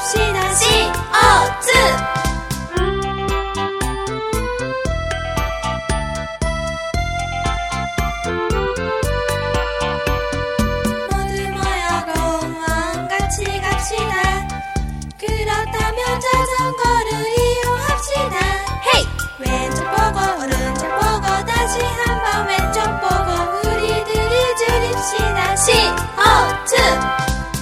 줄입시다. CO2. 그렇다면 자전거를 이용합시다. 헤이! 왼쪽 보고 오른쪽 보고 다시 한번 왼쪽 보고 우리들이 줄입시다. CO2.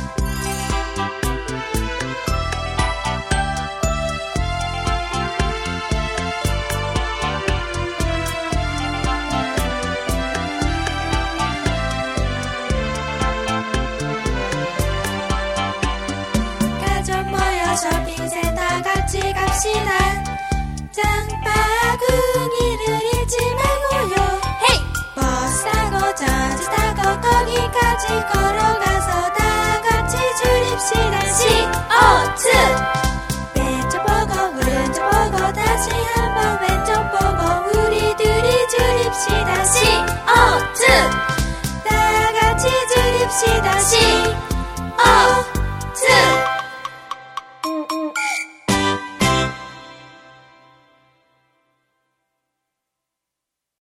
쇼핑센터 같이 갑시다. 장바구니를 잃지 말고요. 헤이! 버스 타고 전지 타고 거기까지 걸어가서 다 같이 줄입시다. CO2. 왼쪽 보고 오른쪽 보고 다시 한번 왼쪽 보고 우리들이 줄입시다. CO2. 다 같이 줄입시다. CO2.